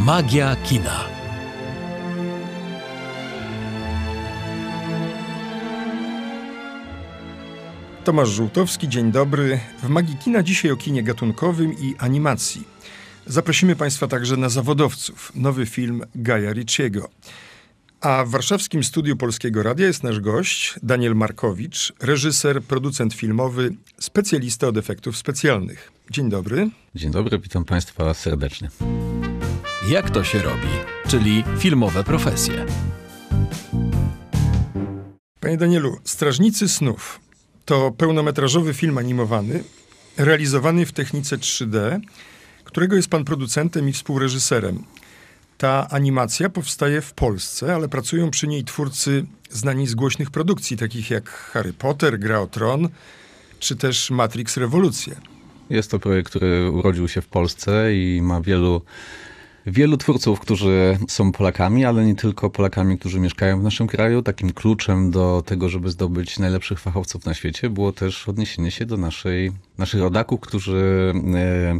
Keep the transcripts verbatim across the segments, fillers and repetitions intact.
Magia kina. Tomasz Żółtowski, dzień dobry. W Magii Kina dzisiaj o kinie gatunkowym i animacji. Zaprosimy Państwa także na Zawodowców, nowy film Gaja Ritchiego. A w warszawskim studiu Polskiego Radia jest nasz gość, Daniel Markowicz, reżyser, producent filmowy, specjalista od efektów specjalnych. Dzień dobry. Dzień dobry, witam Państwa serdecznie. Jak to się robi? Czyli filmowe profesje. Panie Danielu, Strażnicy snów to pełnometrażowy film animowany, realizowany w technice trzy D, którego jest pan producentem i współreżyserem. Ta animacja powstaje w Polsce, ale pracują przy niej twórcy znani z głośnych produkcji, takich jak Harry Potter, Gra o Tron, czy też Matrix Rewolucja. Jest to projekt, który urodził się w Polsce i ma wielu, wielu twórców, którzy są Polakami, ale nie tylko Polakami, którzy mieszkają w naszym kraju. Takim kluczem do tego, żeby zdobyć najlepszych fachowców na świecie, było też odniesienie się do naszej, naszych rodaków, którzy e,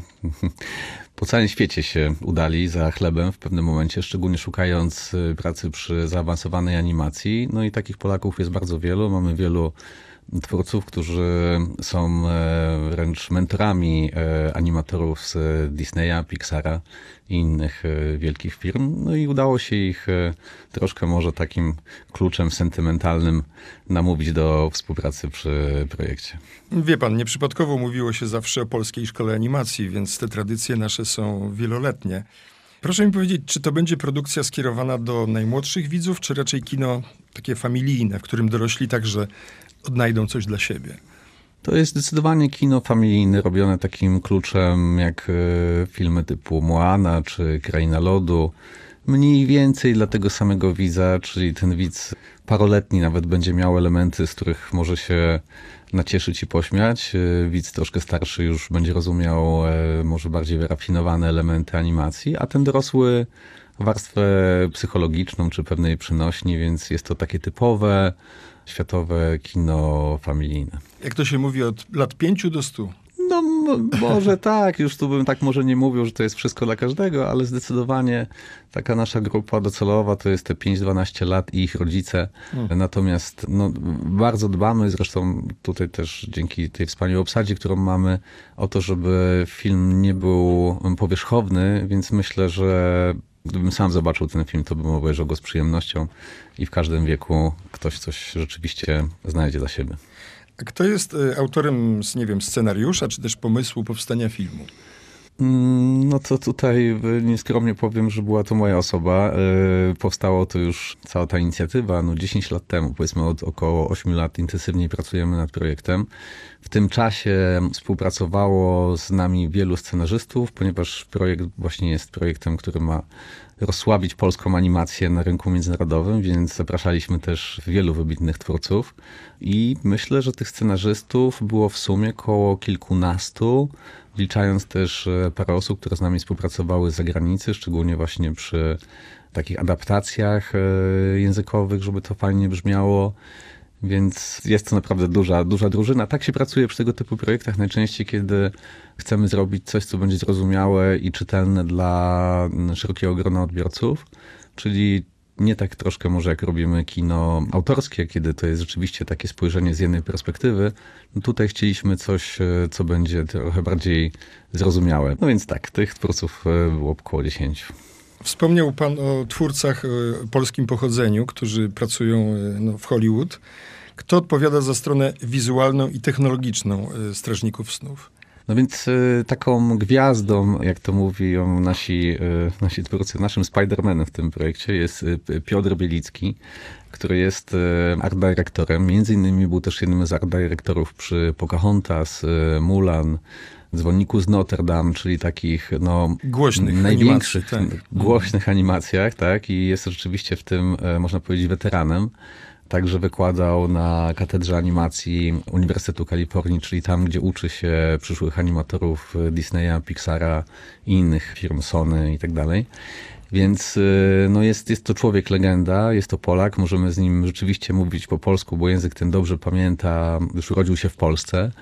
po całym świecie się udali za chlebem w pewnym momencie, szczególnie szukając pracy przy zaawansowanej animacji. No i takich Polaków jest bardzo wielu. Mamy wielu twórców, którzy są wręcz mentorami animatorów z Disneya, Pixara i innych wielkich firm. No i udało się ich troszkę może takim kluczem sentymentalnym namówić do współpracy przy projekcie. Wie pan, nieprzypadkowo mówiło się zawsze o Polskiej Szkole Animacji, więc te tradycje nasze są wieloletnie. Proszę mi powiedzieć, czy to będzie produkcja skierowana do najmłodszych widzów, czy raczej kino takie familijne, w którym dorośli także odnajdą coś dla siebie? To jest zdecydowanie kino familijne, robione takim kluczem jak filmy typu Moana czy Kraina Lodu. Mniej więcej dla tego samego widza, czyli ten widz paroletni nawet będzie miał elementy, z których może się nacieszyć i pośmiać. Widz troszkę starszy już będzie rozumiał może bardziej wyrafinowane elementy animacji, a ten dorosły warstwę psychologiczną czy pewnej przynośni, więc jest to takie typowe światowe kino familijne. Jak to się mówi, od lat pięciu do stu? No może tak, już tu bym tak może nie mówił, że to jest wszystko dla każdego, ale zdecydowanie taka nasza grupa docelowa to jest te pięć do dwunastu lat i ich rodzice. Hmm. Natomiast no, bardzo dbamy, zresztą tutaj też dzięki tej wspaniałej obsadzie, którą mamy, o to, żeby film nie był powierzchowny, więc myślę, że gdybym sam zobaczył ten film, to bym obejrzał go z przyjemnością i w każdym wieku ktoś coś rzeczywiście znajdzie dla siebie. A kto jest autorem, nie wiem, scenariusza, czy też pomysłu powstania filmu? No to tutaj nieskromnie powiem, że była to moja osoba. Powstało to już cała ta inicjatywa no dziesięć lat temu, powiedzmy od około ośmiu lat intensywnie pracujemy nad projektem. W tym czasie współpracowało z nami wielu scenarzystów, ponieważ projekt właśnie jest projektem, który ma rozsławić polską animację na rynku międzynarodowym, więc zapraszaliśmy też wielu wybitnych twórców i myślę, że tych scenarzystów było w sumie koło kilkunastu, wliczając też parę osób, które z nami współpracowały z zagranicy, szczególnie właśnie przy takich adaptacjach językowych, żeby to fajnie brzmiało. Więc jest to naprawdę duża, duża drużyna. Tak się pracuje przy tego typu projektach najczęściej, kiedy chcemy zrobić coś, co będzie zrozumiałe i czytelne dla szerokiego grona odbiorców. Czyli nie tak troszkę może jak robimy kino autorskie, kiedy to jest rzeczywiście takie spojrzenie z jednej perspektywy. No tutaj chcieliśmy coś, co będzie trochę bardziej zrozumiałe. No więc tak, tych twórców było około dziesięciu. Wspomniał pan o twórcach o polskim pochodzeniu, którzy pracują no, w Hollywood. Kto odpowiada za stronę wizualną i technologiczną Strażników snów? No więc y, taką gwiazdą, jak to mówią nasi, y, nasi twórcy, naszym Spider-Manem w tym projekcie jest y, Piotr Bielicki, który jest y, art dyrektorem. Między innymi był też jednym z art dyrektorów przy Pocahontas, y, Mulan, Dzwonniku z Notre Dame, czyli takich no, głośnych największych, animacji, tak. głośnych animacjach, tak? I jest rzeczywiście w tym, można powiedzieć, weteranem. Także wykładał na Katedrze Animacji Uniwersytetu Kalifornii, czyli tam, gdzie uczy się przyszłych animatorów Disneya, Pixara i innych firm, Sony i tak dalej. Więc no jest, jest to człowiek legenda, jest to Polak, możemy z nim rzeczywiście mówić po polsku, bo język ten dobrze pamięta, już urodził się w Polsce.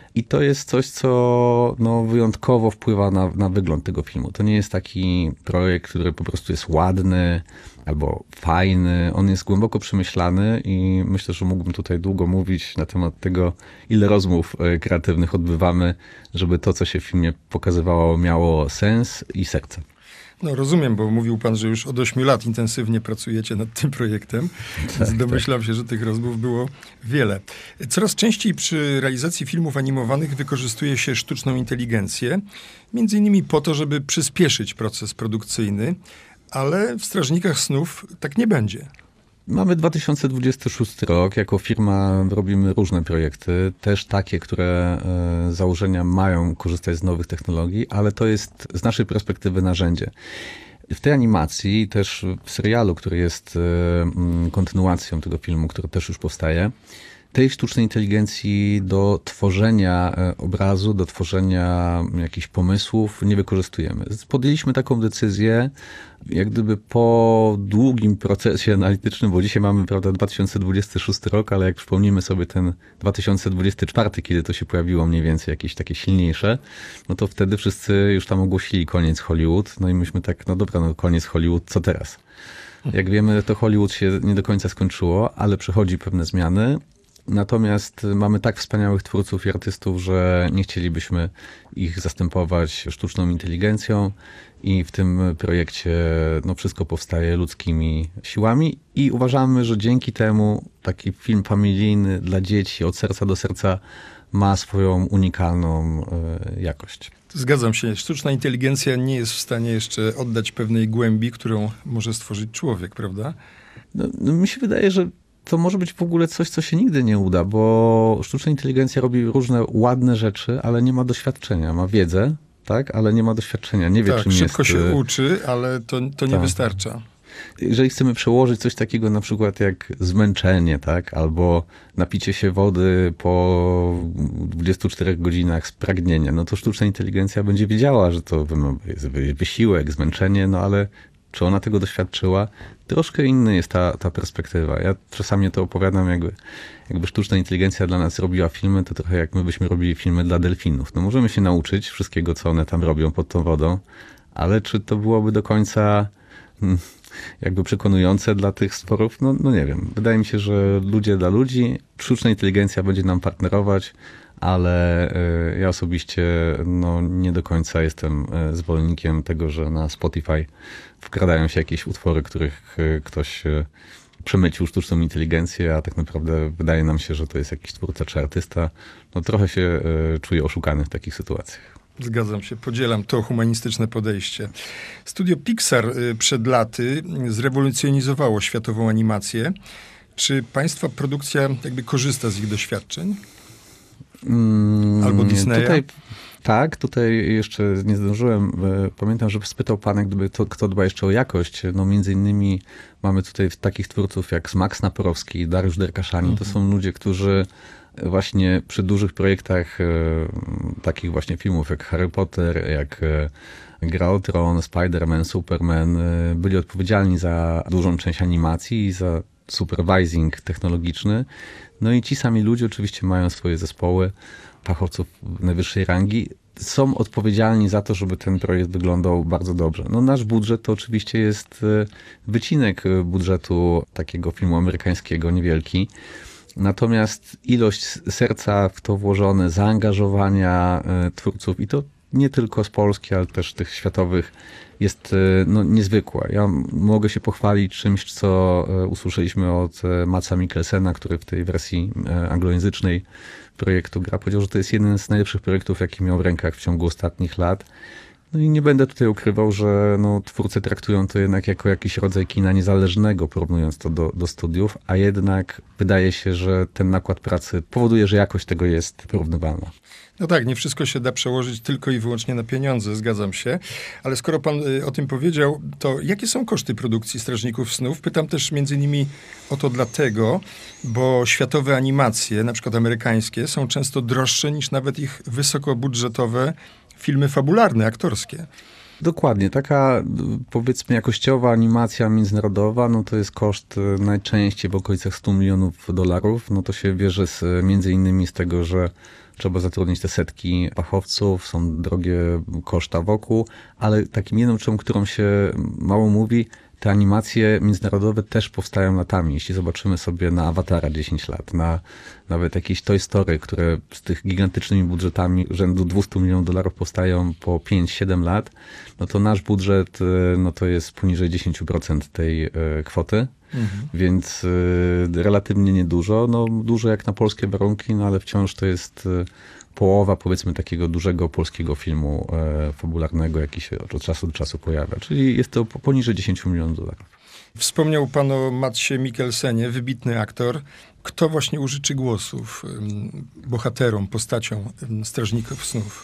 I to jest coś, co no, wyjątkowo wpływa na, na wygląd tego filmu. To nie jest taki projekt, który po prostu jest ładny albo fajny. On jest głęboko przemyślany i myślę, że mógłbym tutaj długo mówić na temat tego, ile rozmów kreatywnych odbywamy, żeby to, co się w filmie pokazywało, miało sens i serce. No rozumiem, bo mówił pan, że już od ośmiu lat intensywnie pracujecie nad tym projektem, tak, więc domyślam tak. się, że tych rozmów było wiele. Coraz częściej przy realizacji filmów animowanych wykorzystuje się sztuczną inteligencję, między innymi po to, żeby przyspieszyć proces produkcyjny, ale w Strażnikach Snów tak nie będzie. Mamy dwa tysiące dwudziesty szósty rok. Jako firma robimy różne projekty, też takie, które z założenia mają korzystać z nowych technologii, ale to jest z naszej perspektywy narzędzie. W tej animacji, też w serialu, który jest kontynuacją tego filmu, który też już powstaje, tej sztucznej inteligencji do tworzenia obrazu, do tworzenia jakichś pomysłów nie wykorzystujemy. Podjęliśmy taką decyzję, jak gdyby po długim procesie analitycznym, bo dzisiaj mamy, prawda, dwa tysiące dwudziesty szósty rok, ale jak przypomnimy sobie ten dwa tysiące dwudziesty czwarty, kiedy to się pojawiło mniej więcej jakieś takie silniejsze, no to wtedy wszyscy już tam ogłosili koniec Hollywood, no i myśmy tak, no dobra, no koniec Hollywood, co teraz? Jak wiemy, to Hollywood się nie do końca skończyło, ale przechodzi pewne zmiany. Natomiast mamy tak wspaniałych twórców i artystów, że nie chcielibyśmy ich zastępować sztuczną inteligencją i w tym projekcie no, wszystko powstaje ludzkimi siłami i uważamy, że dzięki temu taki film familijny dla dzieci od serca do serca ma swoją unikalną y, jakość. Zgadzam się. Sztuczna inteligencja nie jest w stanie jeszcze oddać pewnej głębi, którą może stworzyć człowiek, prawda? No, no, mi się wydaje, że to może być w ogóle coś, co się nigdy nie uda, bo sztuczna inteligencja robi różne ładne rzeczy, ale nie ma doświadczenia. Ma wiedzę, tak, ale nie ma doświadczenia. Nie wie, tak, czym jest. szybko się uczy, ale to, to nie tak. wystarcza. Jeżeli chcemy przełożyć coś takiego na przykład jak zmęczenie, tak, albo napicie się wody po dwudziestu czterech godzinach spragnienia, no to sztuczna inteligencja będzie wiedziała, że to jest wysiłek, zmęczenie, no ale czy ona tego doświadczyła? Troszkę inna jest ta, ta perspektywa. Ja czasami to opowiadam, jakby, jakby sztuczna inteligencja dla nas robiła filmy, to trochę jak my byśmy robili filmy dla delfinów. No możemy się nauczyć wszystkiego, co one tam robią pod tą wodą, ale czy to byłoby do końca jakby przekonujące dla tych stworów? No, no nie wiem. Wydaje mi się, że ludzie dla ludzi, sztuczna inteligencja będzie nam partnerować, ale ja osobiście no, nie do końca jestem zwolennikiem tego, że na Spotify wkradają się jakieś utwory, których ktoś przemycił sztuczną inteligencję, a tak naprawdę wydaje nam się, że to jest jakiś twórca czy artysta. No trochę się czuję oszukany w takich sytuacjach. Zgadzam się, podzielam to humanistyczne podejście. Studio Pixar przed laty zrewolucjonizowało światową animację. Czy państwa produkcja jakby korzysta z ich doświadczeń? Mm, Albo Disneya? Tutaj, tak, tutaj jeszcze nie zdążyłem. Pamiętam, że spytał pan, jak gdyby to, kto dba jeszcze o jakość. No między innymi mamy tutaj takich twórców jak Max Naporowski, Dariusz Derkaszani. Mhm. To są ludzie, którzy właśnie przy dużych projektach takich właśnie filmów jak Harry Potter, jak Gra o Tron, Spider-Man, Superman byli odpowiedzialni za dużą część animacji i za supervising technologiczny. No i ci sami ludzie oczywiście mają swoje zespoły fachowców najwyższej rangi. Są odpowiedzialni za to, żeby ten projekt wyglądał bardzo dobrze. No nasz budżet to oczywiście jest wycinek budżetu takiego filmu amerykańskiego, niewielki. Natomiast ilość serca w to włożone, zaangażowania twórców i to nie tylko z Polski, ale też tych światowych jest no, niezwykła. Ja mogę się pochwalić czymś, co usłyszeliśmy od Matsa Mikkelsena, który w tej wersji anglojęzycznej projektu gra. Powiedział, że to jest jeden z najlepszych projektów, jaki miał w rękach w ciągu ostatnich lat. No i nie będę tutaj ukrywał, że no, twórcy traktują to jednak jako jakiś rodzaj kina niezależnego, porównując to do, do studiów, a jednak wydaje się, że ten nakład pracy powoduje, że jakość tego jest porównywalna. No tak, nie wszystko się da przełożyć tylko i wyłącznie na pieniądze, zgadzam się. Ale skoro pan o tym powiedział, to jakie są koszty produkcji Strażników Snów? Pytam też między innymi o to dlatego, bo światowe animacje, na przykład amerykańskie, są często droższe niż nawet ich wysokobudżetowe filmy fabularne, aktorskie. Dokładnie. Taka, powiedzmy, jakościowa animacja międzynarodowa, no to jest koszt najczęściej w okolicach stu milionów dolarów. No to się bierze z, między innymi z tego, że trzeba zatrudnić te setki fachowców, są drogie koszta wokół, ale takim jedną rzeczą, którą się mało mówi, te animacje międzynarodowe też powstają latami. Jeśli zobaczymy sobie na Awatara dziesięć lat, na nawet jakieś Toy Story, które z tych gigantycznymi budżetami rzędu dwieście milionów dolarów powstają po pięć siedem lat, no to nasz budżet no to jest poniżej dziesięć procent tej y, kwoty. Mhm. Więc y, relatywnie niedużo. No dużo jak na polskie warunki, no ale wciąż to jest y, połowa, powiedzmy, takiego dużego polskiego filmu e, fabularnego, jaki się od czasu do czasu pojawia. Czyli jest to poniżej dziesięć milionów dolarów. Wspomniał pan o Madsie Mikkelsenie, wybitny aktor. Kto właśnie użyczy głosów bohaterom, postaciom Strażników Snów?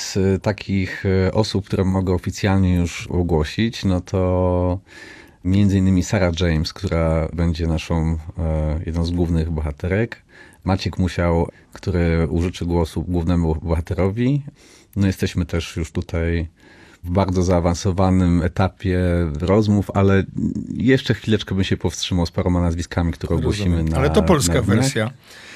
Z takich osób, które mogę oficjalnie już ogłosić, no to między innymi Sarah James, która będzie naszą e, jedną z głównych bohaterek. Maciek Musiał, który użyczy głosu głównemu bohaterowi. No jesteśmy też już tutaj w bardzo zaawansowanym etapie rozmów, ale jeszcze chwileczkę bym się powstrzymał z paroma nazwiskami, które ogłosimy na... Ale to polska na wersja.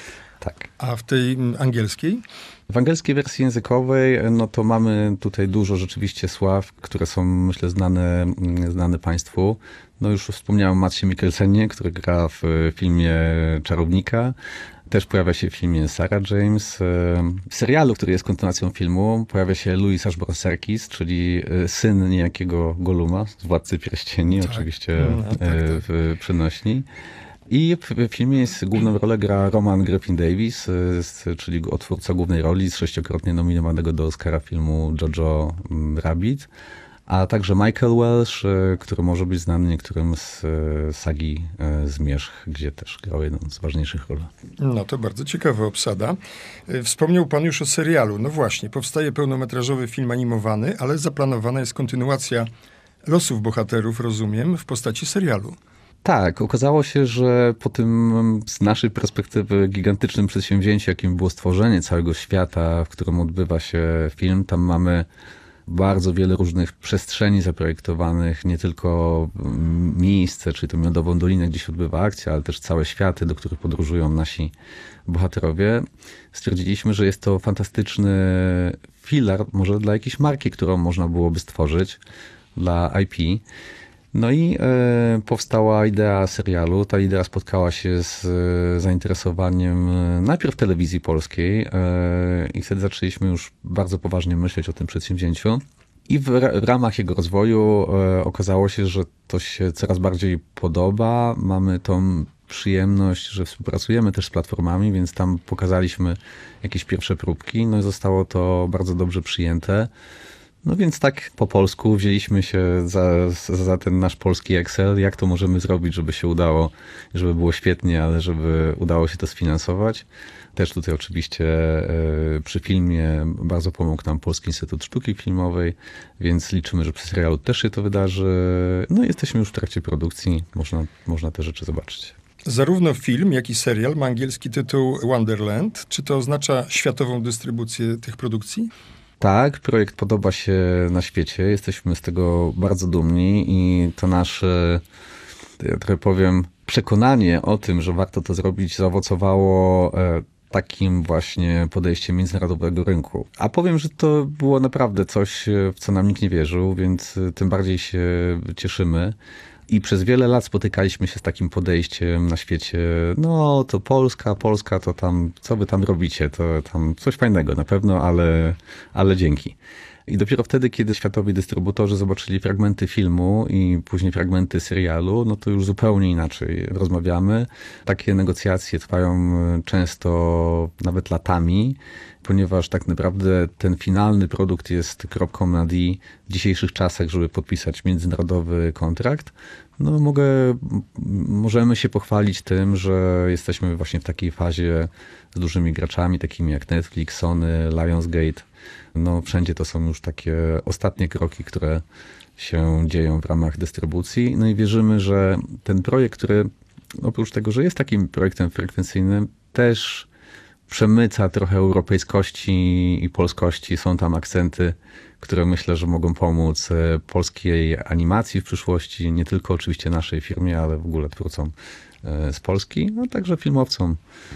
Tak. A w tej angielskiej? W angielskiej wersji językowej, no to mamy tutaj dużo rzeczywiście sław, które są, myślę, znane, znane państwu. No już wspomniałem o Madsie Mikkelsenie, który gra w filmie Czarownika. Też pojawia się w filmie Sarah James. W serialu, który jest kontynuacją filmu, pojawia się Louis Ashbrook Serkis, czyli syn niejakiego Goluma z Władcy Pierścieni, tak. Oczywiście no, tak, tak. w przenośni. I w filmie jest, główną rolę gra Roman Griffin Davis, czyli twórca głównej roli z sześciokrotnie nominowanego do Oscara filmu Jojo Rabbit, a także Michael Welsh, który może być znany niektórym z sagi Zmierzch, gdzie też grał jedną z ważniejszych ról. No to bardzo ciekawa obsada. Wspomniał pan już o serialu. No właśnie, powstaje pełnometrażowy film animowany, ale zaplanowana jest kontynuacja losów bohaterów, rozumiem, w postaci serialu. Tak, okazało się, że po tym z naszej perspektywy gigantycznym przedsięwzięciu, jakim było stworzenie całego świata, w którym odbywa się film, tam mamy bardzo wiele różnych przestrzeni zaprojektowanych, nie tylko miejsce, czyli to Miodową Dolinę, gdzie się odbywa akcja, ale też całe światy, do których podróżują nasi bohaterowie. Stwierdziliśmy, że jest to fantastyczny filar może dla jakiejś marki, którą można byłoby stworzyć, dla I P. No i e, powstała idea serialu. Ta idea spotkała się z e, zainteresowaniem e, najpierw telewizji polskiej e, i wtedy zaczęliśmy już bardzo poważnie myśleć o tym przedsięwzięciu. I w, w ramach jego rozwoju e, okazało się, że to się coraz bardziej podoba. Mamy tą przyjemność, że współpracujemy też z platformami, więc tam pokazaliśmy jakieś pierwsze próbki. No i zostało to bardzo dobrze przyjęte. No więc tak po polsku wzięliśmy się za, za ten nasz polski Excel, jak to możemy zrobić, żeby się udało, żeby było świetnie, ale żeby udało się to sfinansować. Też tutaj oczywiście przy filmie bardzo pomógł nam Polski Instytut Sztuki Filmowej, więc liczymy, że przy serialu też się to wydarzy. No i jesteśmy już w trakcie produkcji, można, można te rzeczy zobaczyć. Zarówno film, jak i serial ma angielski tytuł Wonderland. Czy to oznacza światową dystrybucję tych produkcji? Tak, projekt podoba się na świecie. Jesteśmy z tego bardzo dumni i to nasze, ja trochę powiem, przekonanie o tym, że warto to zrobić, zaowocowało takim właśnie podejściem międzynarodowego rynku. A powiem, że to było naprawdę coś, w co nam nikt nie wierzył, więc tym bardziej się cieszymy. I przez wiele lat spotykaliśmy się z takim podejściem na świecie, no to Polska, Polska, to tam, co wy tam robicie, to tam coś fajnego na pewno, ale, ale dzięki. I dopiero wtedy, kiedy światowi dystrybutorzy zobaczyli fragmenty filmu i później fragmenty serialu, no to już zupełnie inaczej rozmawiamy. Takie negocjacje trwają często nawet latami, ponieważ tak naprawdę ten finalny produkt jest kropką nad i w dzisiejszych czasach, żeby podpisać międzynarodowy kontrakt. No mogę, możemy się pochwalić tym, że jesteśmy właśnie w takiej fazie z dużymi graczami, takimi jak Netflix, Sony, Lionsgate. No wszędzie to są już takie ostatnie kroki, które się dzieją w ramach dystrybucji. No i wierzymy, że ten projekt, który oprócz tego, że jest takim projektem frekwencyjnym, też przemyca trochę europejskości i polskości. Są tam akcenty, które myślę, że mogą pomóc polskiej animacji w przyszłości, nie tylko oczywiście naszej firmie, ale w ogóle twórcom z Polski, no także filmowcom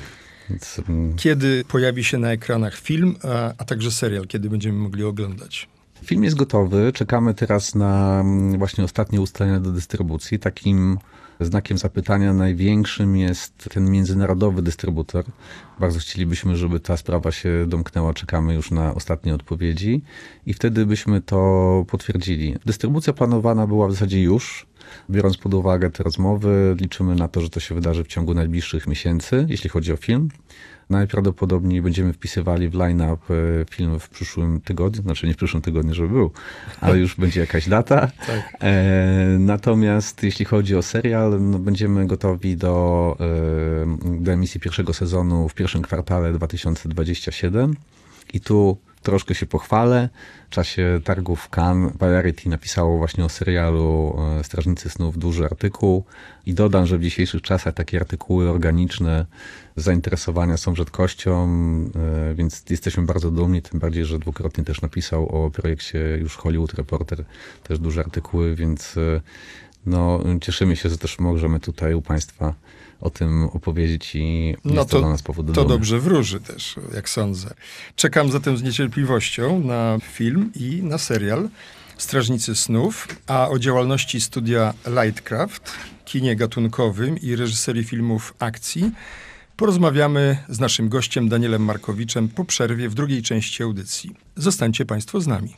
Więc, Kiedy pojawi się na ekranach film, a, a także serial, kiedy będziemy mogli oglądać? Film jest gotowy. Czekamy teraz na właśnie ostatnie ustalenia do dystrybucji. Takim znakiem zapytania największym jest ten międzynarodowy dystrybutor. Bardzo chcielibyśmy, żeby ta sprawa się domknęła. Czekamy już na ostatnie odpowiedzi i wtedy byśmy to potwierdzili. Dystrybucja planowana była w zasadzie już. Biorąc pod uwagę te rozmowy, liczymy na to, że to się wydarzy w ciągu najbliższych miesięcy, jeśli chodzi o film. Najprawdopodobniej będziemy wpisywali w line-up film w przyszłym tygodniu, znaczy nie w przyszłym tygodniu, żeby był, ale już będzie jakaś data. Tak. E, natomiast jeśli chodzi o serial, no będziemy gotowi do, e, do emisji pierwszego sezonu w pierwszym kwartale dwa tysiące dwudziestego siódmego i tu troszkę się pochwalę. W czasie targów w Cannes Variety napisało właśnie o serialu Strażnicy Snów duży artykuł i dodam, że w dzisiejszych czasach takie artykuły organiczne zainteresowania są rzadkością, więc jesteśmy bardzo dumni, tym bardziej, że dwukrotnie też napisał o projekcie już Hollywood Reporter, też duże artykuły, więc no, cieszymy się, że też możemy tutaj u Państwa o tym opowiedzieć i jest no to, to dla nas powód do To dumy. dobrze wróży też, jak sądzę. Czekam zatem z niecierpliwością na film i na serial Strażnicy Snów, a o działalności studia Lightcraft, kinie gatunkowym i reżyserii filmów akcji porozmawiamy z naszym gościem Danielem Markowiczem po przerwie w drugiej części audycji. Zostańcie Państwo z nami.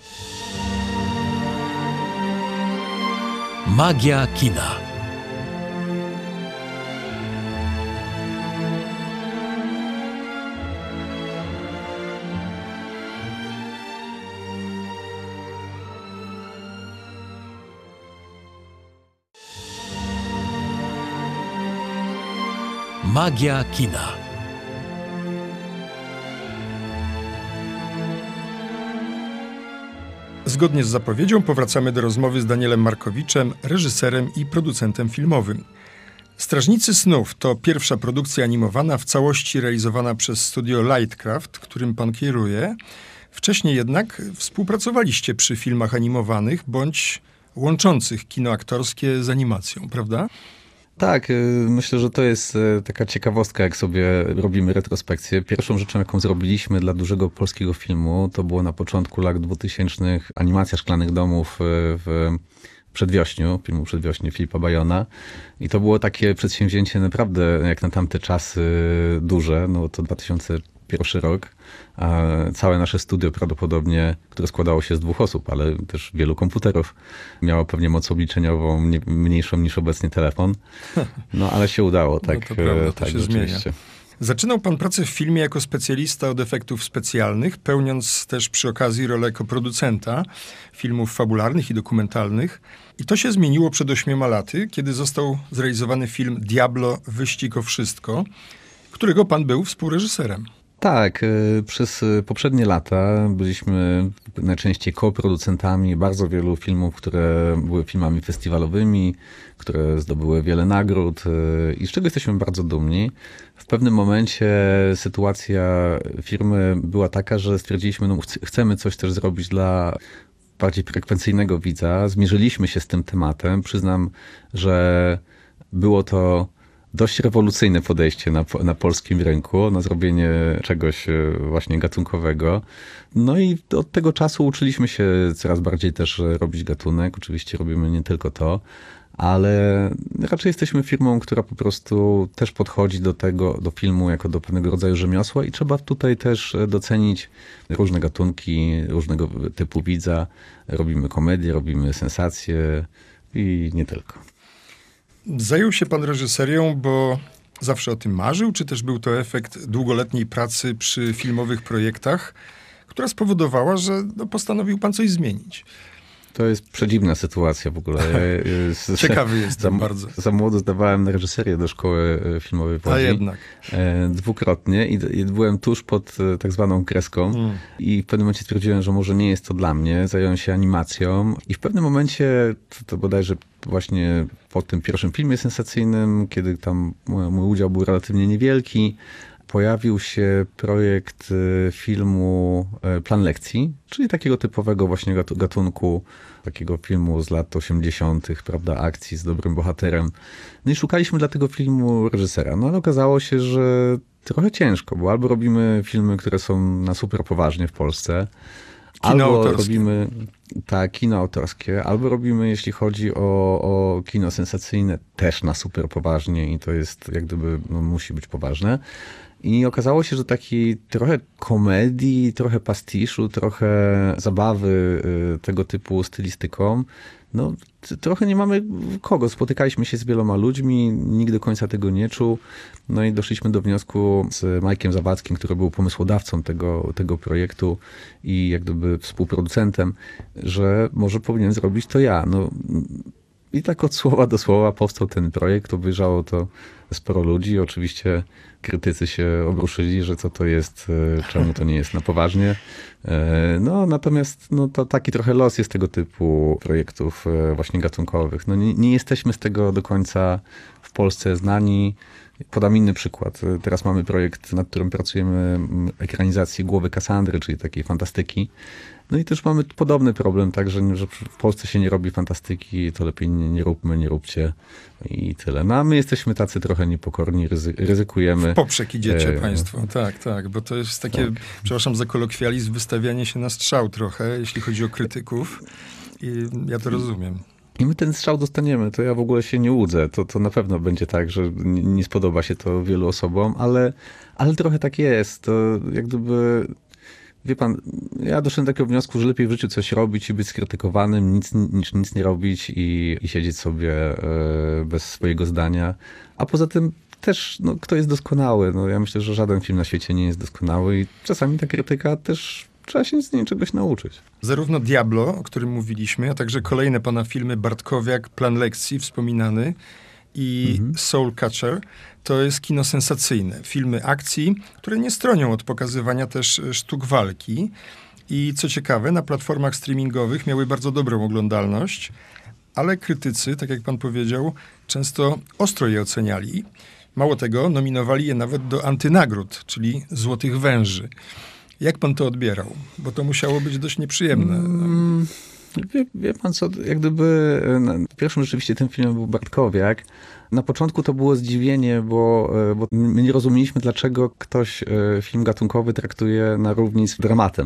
Magia kina. Magia kina. Zgodnie z zapowiedzią powracamy do rozmowy z Danielem Markowiczem, reżyserem i producentem filmowym. Strażnicy Snów to pierwsza produkcja animowana w całości realizowana przez studio Lightcraft, którym pan kieruje. Wcześniej jednak współpracowaliście przy filmach animowanych bądź łączących kino aktorskie z animacją, prawda? Tak, myślę, że to jest taka ciekawostka, jak sobie robimy retrospekcję. Pierwszą rzeczą, jaką zrobiliśmy dla dużego polskiego filmu, to było na początku lat dwutysięcznych animacja Szklanych Domów w Przedwiośniu, filmu Przedwiośnie Filipa Bajona. I to było takie przedsięwzięcie naprawdę, jak na tamte czasy, duże. No to dwa tysiące pierwszy rok. A całe nasze studio prawdopodobnie, które składało się z dwóch osób, ale też wielu komputerów, miało pewnie moc obliczeniową nie, mniejszą niż obecnie telefon. No ale się udało, tak. No to prawda, to tak, się zmienia. Zaczynał pan pracę w filmie jako specjalista od efektów specjalnych, pełniąc też przy okazji rolę koproducenta filmów fabularnych i dokumentalnych. I to się zmieniło przed ośmioma laty, kiedy został zrealizowany film Diablo – Wyścig o wszystko, którego pan był współreżyserem. Tak, przez poprzednie lata byliśmy najczęściej koproducentami bardzo wielu filmów, które były filmami festiwalowymi, które zdobyły wiele nagród i z czego jesteśmy bardzo dumni. W pewnym momencie sytuacja firmy była taka, że stwierdziliśmy, no chcemy coś też zrobić dla bardziej frekwencyjnego widza. Zmierzyliśmy się z tym tematem. Przyznam, że było to dość rewolucyjne podejście na, na polskim rynku, na zrobienie czegoś właśnie gatunkowego. No i od tego czasu uczyliśmy się coraz bardziej też robić gatunek. Oczywiście robimy nie tylko to, ale raczej jesteśmy firmą, która po prostu też podchodzi do tego, do filmu jako do pewnego rodzaju rzemiosła i trzeba tutaj też docenić różne gatunki, różnego typu widza. Robimy komedię, robimy sensacje i nie tylko. Zajął się pan reżyserią, bo zawsze o tym marzył, czy też był to efekt długoletniej pracy przy filmowych projektach, która spowodowała, że no, postanowił pan coś zmienić? To jest przedziwna sytuacja w ogóle. Ja, Ciekawy jestem za, bardzo. Za młodo zdawałem na reżyserię do szkoły filmowej w Łodzi. A jednak. Dwukrotnie i, i byłem tuż pod tak zwaną kreską hmm. i w pewnym momencie stwierdziłem, że może nie jest to dla mnie. Zająłem się animacją i w pewnym momencie, to, to bodajże właśnie po tym pierwszym filmie sensacyjnym, kiedy tam mój udział był relatywnie niewielki, pojawił się projekt filmu Plan lekcji, czyli takiego typowego właśnie gatunku, takiego filmu z lat osiemdziesiątych, prawda, akcji z dobrym bohaterem. No i szukaliśmy dla tego filmu reżysera. No ale okazało się, że trochę ciężko, bo albo robimy filmy, które są na super poważnie w Polsce, Kino albo autorskie. robimy tak, kino autorskie, albo robimy, jeśli chodzi o, o kino sensacyjne, też na super poważnie i to jest jak gdyby, no, musi być poważne. I okazało się, że taki trochę komedii, trochę pastiszu, trochę zabawy y, tego typu stylistyką, no t- trochę nie mamy kogo. Spotykaliśmy się z wieloma ludźmi, nikt do końca tego nie czuł. No i doszliśmy do wniosku z Majkiem Zawadzkim, który był pomysłodawcą tego, tego projektu i jak gdyby współproducentem, że może powinien zrobić to ja. No, i tak od słowa do słowa powstał ten projekt, obejrzało to sporo ludzi. Oczywiście krytycy się obruszyli, że co to jest, czemu to nie jest na poważnie. No natomiast no, to taki trochę los jest tego typu projektów właśnie gatunkowych. No, nie, nie jesteśmy z tego do końca w Polsce znani. Podam inny przykład. Teraz mamy projekt, nad którym pracujemy, ekranizacji Głowy Kassandry, czyli takiej fantastyki. No i też mamy podobny problem, tak, że, że w Polsce się nie robi fantastyki, to lepiej nie, nie róbmy, nie róbcie i tyle. No a my jesteśmy tacy trochę niepokorni, ryzy, ryzykujemy. W poprzek idziecie e... państwo, tak, tak, bo to jest takie, tak. Przepraszam za kolokwializm, wystawianie się na strzał trochę, jeśli chodzi o krytyków i ja to rozumiem. I my ten strzał dostaniemy, to ja w ogóle się nie łudzę. To, to na pewno będzie tak, że nie, nie spodoba się to wielu osobom, ale, ale trochę tak jest. To jak gdyby, wie pan, ja doszedłem do takiego wniosku, że lepiej w życiu coś robić i być skrytykowanym, nic, niż nic nie robić i, i siedzieć sobie y, bez swojego zdania. A poza tym też, no, kto jest doskonały? No, ja myślę, że żaden film na świecie nie jest doskonały i czasami ta krytyka też trzeba się z niej czegoś nauczyć. Zarówno Diablo, o którym mówiliśmy, a także kolejne pana filmy Bartkowiak, Plan lekcji wspominany i mhm. Soul Catcher, to jest kino sensacyjne. Filmy akcji, które nie stronią od pokazywania też sztuk walki. I co ciekawe, na platformach streamingowych miały bardzo dobrą oglądalność, ale krytycy, tak jak pan powiedział, często ostro je oceniali. Mało tego, nominowali je nawet do antynagród, czyli Złotych Węży. Jak pan to odbierał? Bo to musiało być dość nieprzyjemne. Mm, wie, wie pan co, jak gdyby no, pierwszym rzeczywiście tym filmem był Bartkowiak. Na początku to było zdziwienie, bo, bo my nie rozumieliśmy, dlaczego ktoś film gatunkowy traktuje na równi z dramatem.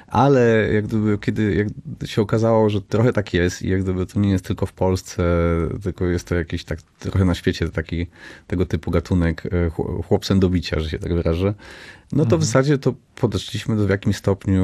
Ale jak gdyby, kiedy jak się okazało, że trochę tak jest i jak gdyby to nie jest tylko w Polsce, tylko jest to jakiś tak trochę na świecie taki tego typu gatunek chłopcem do bicia, że się tak wyrażę, no to w zasadzie to podeszliśmy do w jakimś stopniu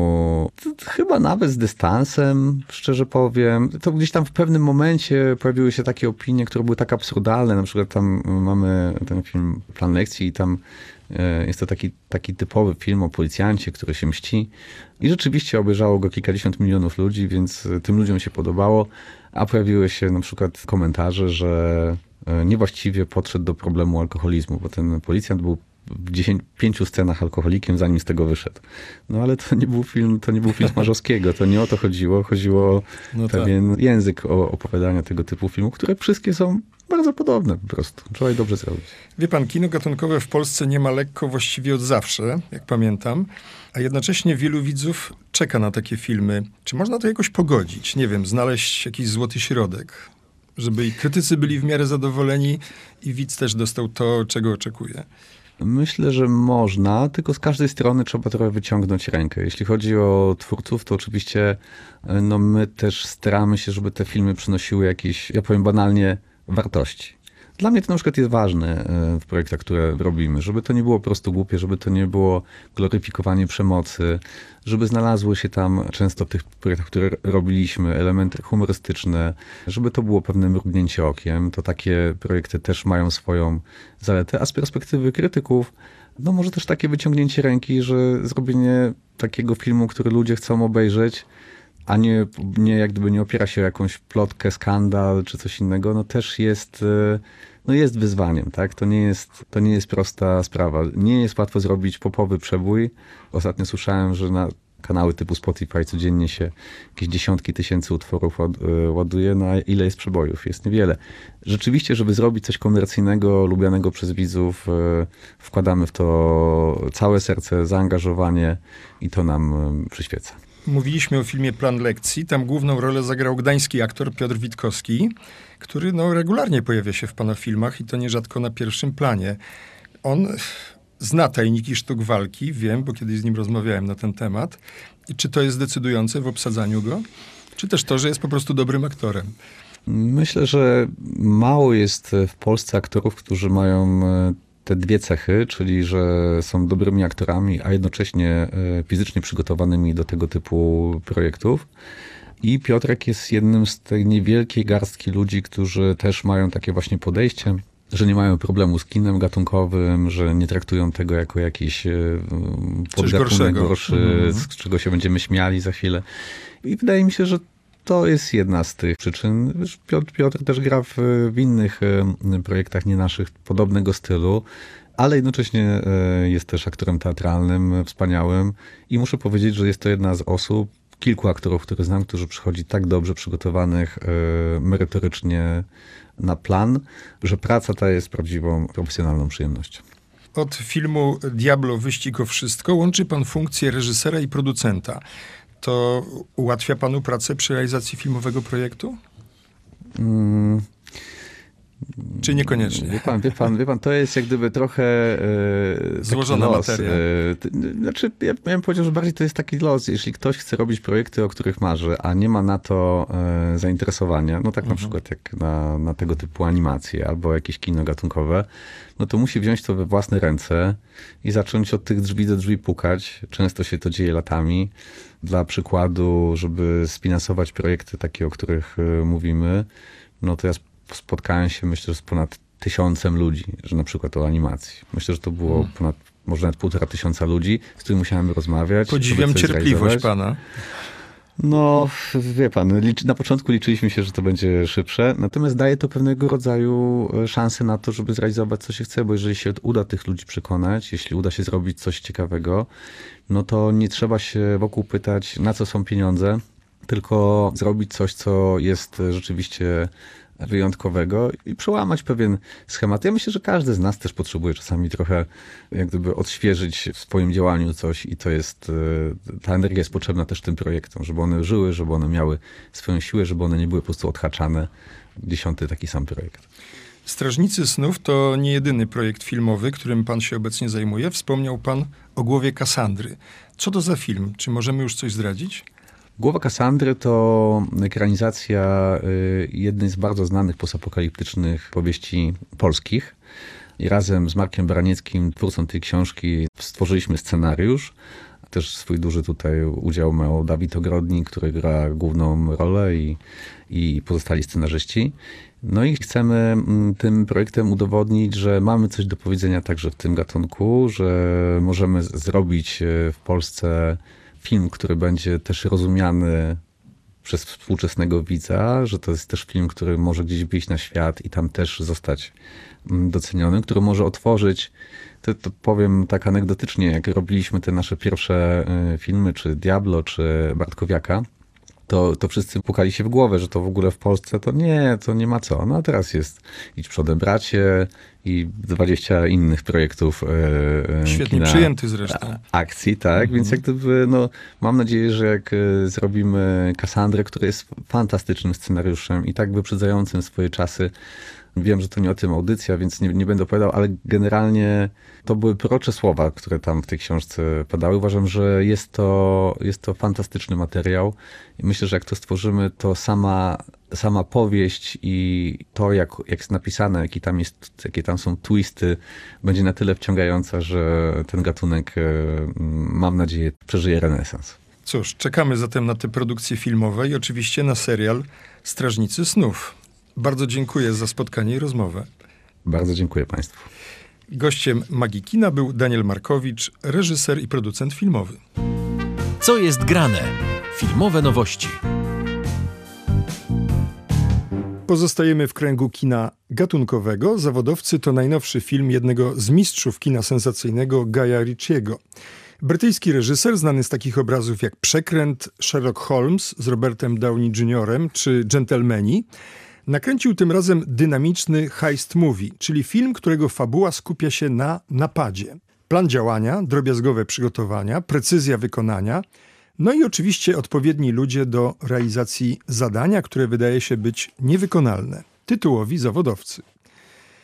chyba nawet z dystansem, szczerze powiem. To gdzieś tam w pewnym momencie pojawiły się takie opinie, które były tak absurdalne. Na przykład tam mamy ten film Plan lekcji i tam jest to taki, taki typowy film o policjancie, który się mści. I rzeczywiście obejrzało go kilkadziesiąt milionów ludzi, więc tym ludziom się podobało. A pojawiły się na przykład komentarze, że niewłaściwie podszedł do problemu alkoholizmu, bo ten policjant był w dziesięciu, pięciu scenach alkoholikiem, zanim z tego wyszedł. No ale to nie był film, to nie był film Smarzowskiego, to nie o to chodziło. Chodziło o no pewien tak. język opowiadania tego typu filmów, które wszystkie są bardzo podobne po prostu. Trzeba je dobrze zrobić. Wie pan, kino gatunkowe w Polsce nie ma lekko właściwie od zawsze, jak pamiętam, a jednocześnie wielu widzów czeka na takie filmy. Czy można to jakoś pogodzić? Nie wiem, znaleźć jakiś złoty środek, żeby i krytycy byli w miarę zadowoleni i widz też dostał to, czego oczekuje. Myślę, że można, tylko z każdej strony trzeba trochę wyciągnąć rękę. Jeśli chodzi o twórców, to oczywiście no my też staramy się, żeby te filmy przynosiły jakieś, ja powiem banalnie, wartości. Dla mnie to na przykład jest ważne w projektach, które robimy, żeby to nie było po prostu głupie, żeby to nie było gloryfikowanie przemocy, żeby znalazły się tam często w tych projektach, które robiliśmy, elementy humorystyczne, żeby to było pewne mrugnięcie okiem. To takie projekty też mają swoją zaletę, a z perspektywy krytyków, no może też takie wyciągnięcie ręki, że zrobienie takiego filmu, który ludzie chcą obejrzeć, a nie, nie jak gdyby nie opiera się o jakąś plotkę, skandal czy coś innego, no też jest, no jest wyzwaniem, tak? To nie jest, to nie jest prosta sprawa. Nie jest łatwo zrobić popowy przebój. Ostatnio słyszałem, że na kanały typu Spotify codziennie się jakieś dziesiątki tysięcy utworów ładuje, no a ile jest przebojów? Jest niewiele. Rzeczywiście, żeby zrobić coś komercyjnego, lubianego przez widzów, wkładamy w to całe serce, zaangażowanie i to nam przyświeca. Mówiliśmy o filmie Plan lekcji. Tam główną rolę zagrał gdański aktor Piotr Witkowski, który no, regularnie pojawia się w pana filmach i to nierzadko na pierwszym planie. On zna tajniki sztuk walki, wiem, bo kiedyś z nim rozmawiałem na ten temat. I czy to jest decydujące w obsadzaniu go? Czy też to, że jest po prostu dobrym aktorem? Myślę, że mało jest w Polsce aktorów, którzy mają te dwie cechy, czyli że są dobrymi aktorami, a jednocześnie fizycznie przygotowanymi do tego typu projektów. I Piotrek jest jednym z tej niewielkiej garstki ludzi, którzy też mają takie właśnie podejście, że nie mają problemu z kinem gatunkowym, że nie traktują tego jako jakiś podgatunek gorszy, mm. z czego się będziemy śmiali za chwilę. I wydaje mi się, że to jest jedna z tych przyczyn. Piotr, Piotr też gra w, w innych projektach, nie naszych, podobnego stylu, ale jednocześnie jest też aktorem teatralnym, wspaniałym i muszę powiedzieć, że jest to jedna z osób, kilku aktorów, które znam, którzy przychodzi tak dobrze przygotowanych merytorycznie na plan, że praca ta jest prawdziwą, profesjonalną przyjemnością. Od filmu Diablo Wyścig o wszystko łączy pan funkcję reżysera i producenta. To ułatwia panu pracę przy realizacji filmowego projektu? Hmm. Czy niekoniecznie? Wie pan, wie pan, wie pan, to jest jak gdyby trochę e, złożona los. materia. E, znaczy, ja, ja bym powiedział, że bardziej to jest taki los. Jeśli ktoś chce robić projekty, o których marzy, a nie ma na to e, zainteresowania, no tak mhm. na przykład jak na, na tego typu animacje albo jakieś kino gatunkowe, no to musi wziąć to we własne ręce i zacząć od tych drzwi do drzwi pukać. Często się to dzieje latami. Dla przykładu, żeby sfinansować projekty takie, o których e, mówimy, no to ja spotkałem się, myślę, z ponad tysiącem ludzi, że na przykład o animacji. Myślę, że to było hmm. ponad, może nawet półtora tysiąca ludzi, z którymi musiałem rozmawiać. Podziwiam cierpliwość pana. No, wie pan, na początku liczyliśmy się, że to będzie szybsze, natomiast daje to pewnego rodzaju szansę na to, żeby zrealizować, co się chce, bo jeżeli się uda tych ludzi przekonać, jeśli uda się zrobić coś ciekawego, no to nie trzeba się wokół pytać, na co są pieniądze, tylko zrobić coś, co jest rzeczywiście wyjątkowego i przełamać pewien schemat. Ja myślę, że każdy z nas też potrzebuje czasami trochę jak gdyby odświeżyć w swoim działaniu coś i to jest, ta energia jest potrzebna też tym projektom, żeby one żyły, żeby one miały swoją siłę, żeby one nie były po prostu odhaczane. Dziesiąty taki sam projekt. Strażnicy snów to nie jedyny projekt filmowy, którym pan się obecnie zajmuje. Wspomniał pan o Głowie Kassandry. Co to za film? Czy możemy już coś zdradzić? Głowa Kassandry to ekranizacja jednej z bardzo znanych postapokaliptycznych powieści polskich. I razem z Markiem Baranieckim, twórcą tej książki, stworzyliśmy scenariusz. Też swój duży tutaj udział miał Dawid Ogrodnik, który gra główną rolę i, i pozostali scenarzyści. No i chcemy tym projektem udowodnić, że mamy coś do powiedzenia także w tym gatunku, że możemy zrobić w Polsce film, który będzie też rozumiany przez współczesnego widza, że to jest też film, który może gdzieś wyjść na świat i tam też zostać doceniony, który może otworzyć, to, to powiem tak anegdotycznie, jak robiliśmy te nasze pierwsze filmy, czy Diablo, czy Bartkowiaka, to, to wszyscy pukali się w głowę, że to w ogóle w Polsce to nie, to nie ma co. No a teraz jest Idź Przodem Bracie i dwadzieścia innych projektów e, Świetnie kina, przyjęty zresztą. Akcji, tak. Mhm. Więc jak gdyby, no, mam nadzieję, że jak zrobimy Kassandrę, która jest fantastycznym scenariuszem i tak wyprzedzającym swoje czasy. Wiem, że to nie o tym audycja, więc nie, nie będę opowiadał, ale generalnie to były prorocze słowa, które tam w tej książce padały. Uważam, że jest to, jest to fantastyczny materiał i myślę, że jak to stworzymy, to sama, sama powieść i to, jak, jak jest napisane, jakie tam, jest, jakie tam są twisty, będzie na tyle wciągająca, że ten gatunek, mam nadzieję, przeżyje renesans. Cóż, czekamy zatem na te produkcje filmowe i oczywiście na serial Strażnicy snów. Bardzo dziękuję za spotkanie i rozmowę. Bardzo dziękuję państwu. Gościem Magii Kina był Daniel Markowicz, reżyser i producent filmowy. Co jest grane? Filmowe nowości. Pozostajemy w kręgu kina gatunkowego. Zawodowcy to najnowszy film jednego z mistrzów kina sensacyjnego, Guya Ritchiego. Brytyjski reżyser, znany z takich obrazów jak Przekręt, Sherlock Holmes z Robertem Downey juniorem czy Gentlemani, nakręcił tym razem dynamiczny heist movie, czyli film, którego fabuła skupia się na napadzie. Plan działania, drobiazgowe przygotowania, precyzja wykonania, no i oczywiście odpowiedni ludzie do realizacji zadania, które wydaje się być niewykonalne. Tytułowi zawodowcy.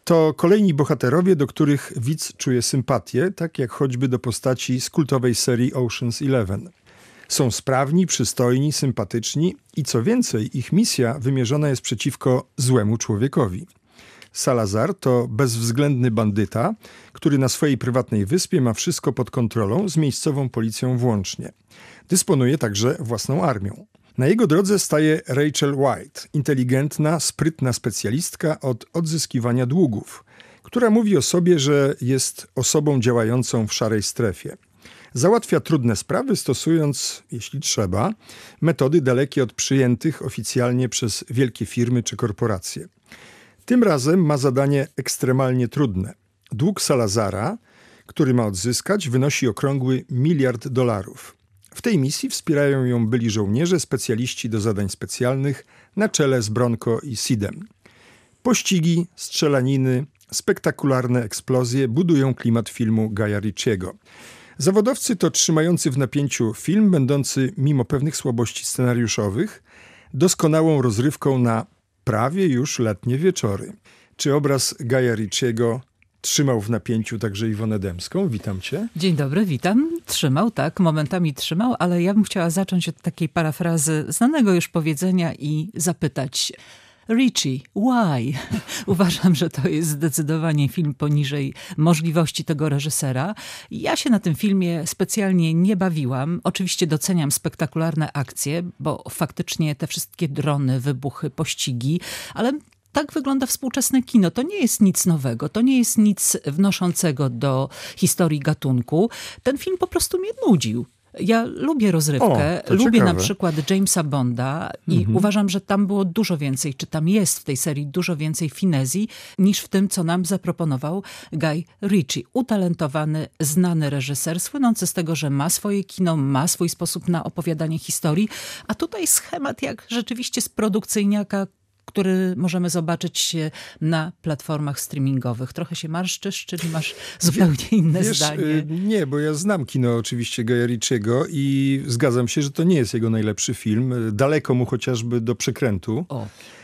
To kolejni bohaterowie, do których widz czuje sympatię, tak jak choćby do postaci z kultowej serii Ocean's Eleven. Są sprawni, przystojni, sympatyczni i co więcej, ich misja wymierzona jest przeciwko złemu człowiekowi. Salazar to bezwzględny bandyta, który na swojej prywatnej wyspie ma wszystko pod kontrolą, z miejscową policją włącznie. Dysponuje także własną armią. Na jego drodze staje Rachel White, inteligentna, sprytna specjalistka od odzyskiwania długów, która mówi o sobie, że jest osobą działającą w szarej strefie. Załatwia trudne sprawy, stosując, jeśli trzeba, metody dalekie od przyjętych oficjalnie przez wielkie firmy czy korporacje. Tym razem ma zadanie ekstremalnie trudne. Dług Salazara, który ma odzyskać, wynosi okrągły miliard dolarów. W tej misji wspierają ją byli żołnierze, specjaliści do zadań specjalnych, na czele z Bronco i Sidem. Pościgi, strzelaniny, spektakularne eksplozje budują klimat filmu Guya Ritchiego. Zawodowcy to trzymający w napięciu film, będący mimo pewnych słabości scenariuszowych doskonałą rozrywką na prawie już letnie wieczory. Czy obraz Guya Ritchiego trzymał w napięciu także Iwonę Dębską? Witam cię. Dzień dobry, witam. Trzymał, tak, momentami trzymał, ale ja bym chciała zacząć od takiej parafrazy znanego już powiedzenia i zapytać: Ritchie, why? Uważam, że to jest zdecydowanie film poniżej możliwości tego reżysera. Ja się na tym filmie specjalnie nie bawiłam. Oczywiście doceniam spektakularne akcje, bo faktycznie te wszystkie drony, wybuchy, pościgi, ale tak wygląda współczesne kino. To nie jest nic nowego, to nie jest nic wnoszącego do historii gatunku. Ten film po prostu mnie nudził. Ja lubię rozrywkę, o, lubię ciekawe. na przykład Jamesa Bonda i mhm. uważam, że tam było dużo więcej, czy tam jest w tej serii dużo więcej finezji niż w tym, co nam zaproponował Guy Ritchie. Utalentowany, znany reżyser, słynący z tego, że ma swoje kino, ma swój sposób na opowiadanie historii, a tutaj schemat jak rzeczywiście z produkcyjniaka, który możemy zobaczyć na platformach streamingowych. Trochę się marszczysz, czyli masz zupełnie inne Wiesz, zdanie? Nie, bo ja znam kino oczywiście Guya Ritchiego i zgadzam się, że to nie jest jego najlepszy film. Daleko mu chociażby do Przekrętu. O.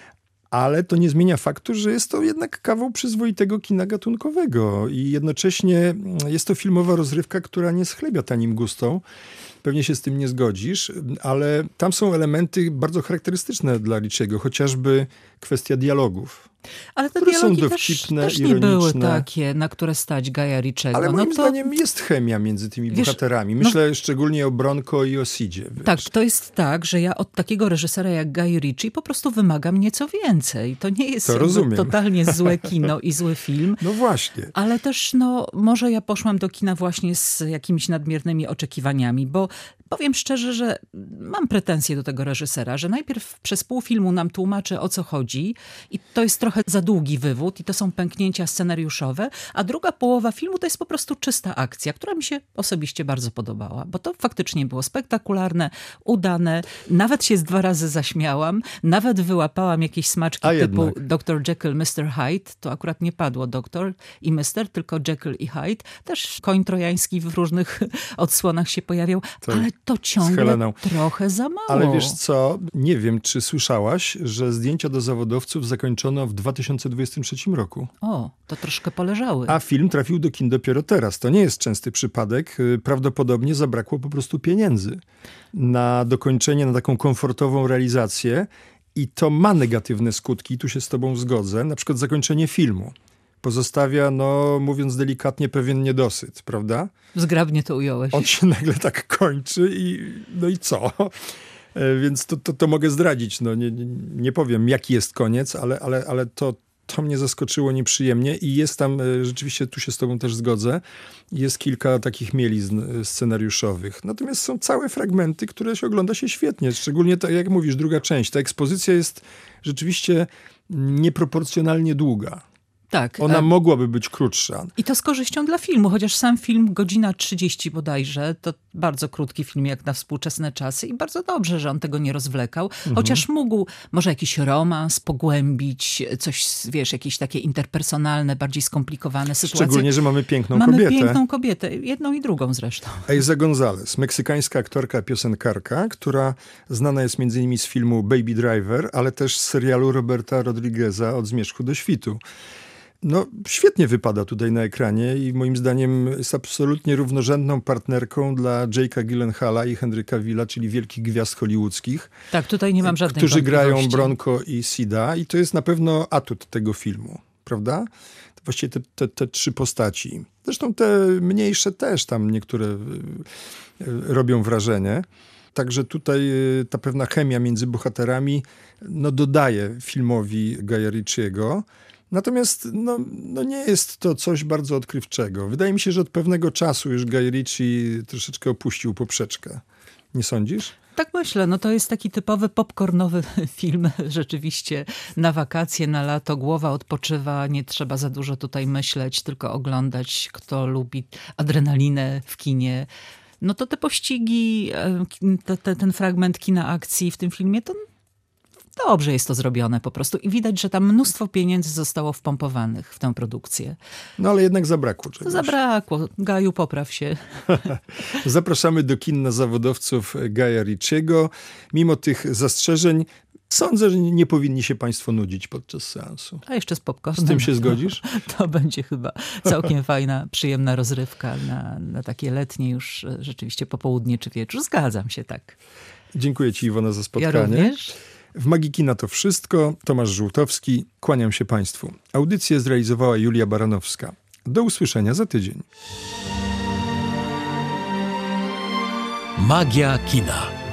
Ale to nie zmienia faktu, że jest to jednak kawał przyzwoitego kina gatunkowego i jednocześnie jest to filmowa rozrywka, która nie schlebia tanim gustom. Pewnie się z tym nie zgodzisz, ale tam są elementy bardzo charakterystyczne dla Ritchiego, chociażby kwestia dialogów. Ale te które dialogi są też, dowcipne, też nie ironiczne. były takie, na które stać Guya Ritchiego. Ale moim no to, zdaniem jest chemia między tymi wiesz, bohaterami. Myślę no, szczególnie o Bronco i o Sidzie. Wiesz. Tak, to jest tak, że ja od takiego reżysera jak Guy Ritchie po prostu wymagam nieco więcej. To nie jest to totalnie złe kino i zły film. No właśnie. Ale też, no, może ja poszłam do kina właśnie z jakimiś nadmiernymi oczekiwaniami, bo powiem szczerze, że mam pretensje do tego reżysera, że najpierw przez pół filmu nam tłumaczy, o co chodzi i to jest trochę za długi wywód i to są pęknięcia scenariuszowe, a druga połowa filmu to jest po prostu czysta akcja, która mi się osobiście bardzo podobała, bo to faktycznie było spektakularne, udane, nawet się z dwa razy zaśmiałam, nawet wyłapałam jakieś smaczki a typu jednak. doktor Jekyll, mister Hyde, to akurat nie padło doktor i mister, tylko Jekyll i Hyde, też koń trojański w różnych odsłonach się pojawiał, to... ale to ciągle trochę za mało. Ale wiesz co, nie wiem, czy słyszałaś, że zdjęcia do zawodowców zakończono w dwa tysiące dwudziestym trzecim roku. O, to troszkę poleżały. A film trafił do kin dopiero teraz. To nie jest częsty przypadek. Prawdopodobnie zabrakło po prostu pieniędzy na dokończenie, na taką komfortową realizację i to ma negatywne skutki, tu się z tobą zgodzę. Na przykład zakończenie filmu pozostawia, no mówiąc delikatnie, pewien niedosyt, prawda? Zgrabnie to ująłeś. On się nagle tak kończy i no i co? E, więc to, to, to mogę zdradzić. No, nie, nie, nie powiem, jaki jest koniec, ale, ale, ale to, to mnie zaskoczyło nieprzyjemnie i jest tam, e, rzeczywiście tu się z tobą też zgodzę, jest kilka takich mielizn scenariuszowych. Natomiast są całe fragmenty, które się ogląda się świetnie. Szczególnie, tak jak mówisz, druga część. Ta ekspozycja jest rzeczywiście nieproporcjonalnie długa. Tak. Ona mogłaby być krótsza. I to z korzyścią dla filmu, chociaż sam film godzina trzydzieści bodajże, to bardzo krótki film jak na współczesne czasy i bardzo dobrze, że on tego nie rozwlekał, mhm. chociaż mógł może jakiś romans pogłębić, coś, wiesz, jakieś takie interpersonalne, bardziej skomplikowane sytuacje. Szczególnie, że mamy piękną mamy kobietę. Mamy piękną kobietę, jedną i drugą zresztą. Eiza González, meksykańska aktorka, piosenkarka, która znana jest między innymi z filmu Baby Driver, ale też z serialu Roberta Rodrigueza Od zmierzchu do świtu. No, świetnie wypada tutaj na ekranie i moim zdaniem jest absolutnie równorzędną partnerką dla Jake'a Gyllenhaala i Henry Cavilla, czyli wielkich gwiazd hollywoodzkich. Tak, tutaj nie mam żadnej Którzy grają wątpliwości. Bronco i Sida i to jest na pewno atut tego filmu, prawda? Właściwie te, te, te trzy postaci. Zresztą te mniejsze też tam niektóre y, y, robią wrażenie. Także tutaj y, ta pewna chemia między bohaterami no, dodaje filmowi Guya Ritchiego. Natomiast no, no nie jest to coś bardzo odkrywczego. Wydaje mi się, że od pewnego czasu już Guy Ritchie troszeczkę opuścił poprzeczkę. Nie sądzisz? Tak myślę, no to jest taki typowy popcornowy film, rzeczywiście na wakacje, na lato, głowa odpoczywa, nie trzeba za dużo tutaj myśleć, tylko oglądać, kto lubi adrenalinę w kinie. No to te pościgi, te, te, ten fragment kina akcji w tym filmie, to dobrze jest to zrobione po prostu i widać, że tam mnóstwo pieniędzy zostało wpompowanych w tę produkcję. No ale jednak zabrakło To czegoś. zabrakło. Gaju, popraw się. Zapraszamy do kin na zawodowców Guya Ritchiego. Mimo tych zastrzeżeń sądzę, że nie powinni się państwo nudzić podczas seansu. A jeszcze z popcornem. Z tym się zgodzisz? To będzie chyba całkiem fajna, przyjemna rozrywka na, na takie letnie już rzeczywiście popołudnie czy wieczór. Zgadzam się, tak. Dziękuję ci, Iwona, za Ja spotkanie. również. W Magii Kina to wszystko. Tomasz Żółtowski. Kłaniam się państwu. Audycję zrealizowała Julia Baranowska. Do usłyszenia za tydzień. Magia kina.